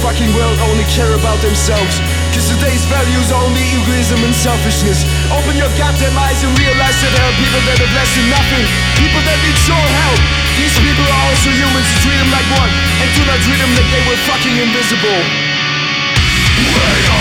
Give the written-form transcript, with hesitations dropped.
fucking world only care about themselves. Cause today's values are only egoism and selfishness. Open your goddamn eyes and realize that there are people that have less than nothing, people that need your help. These people are also humans, so treat them like one, and do not treat them like they were fucking invisible.